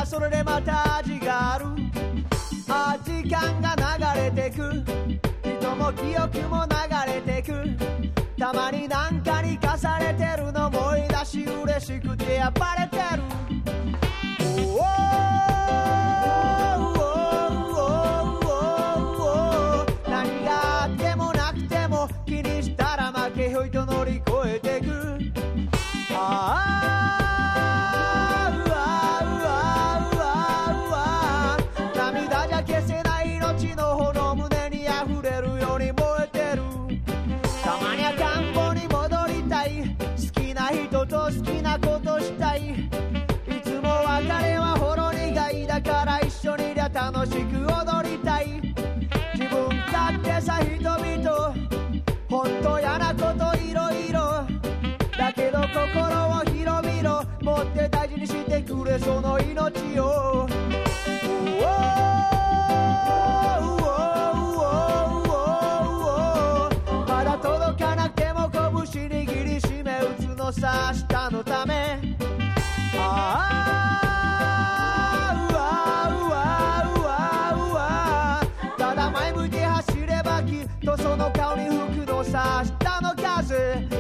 それでまた味がある。あ、時間が流れてく、人も記憶も流れてく。たまになんかに課されてるの思い出し嬉しくて暴れてる。おー何があってもなくても気にしたら負けよいと乗り越えてく。涙じゃ消せない命の炎胸に溢れるように燃えてる。たまには田んぼに戻りたい、好きな人と好きなことしたい。いつも別れはほろ苦い、だから一緒にいりゃ楽しく踊りたい。自分勝手さ人々、ほんと嫌なこといろいろだけど心を広々持って大事にしてくれその命を。まだ届かなくても拳握りしめ打つのさ明日のため。ただ前向いて走ればきっとその顔に吹くのさ明日の風。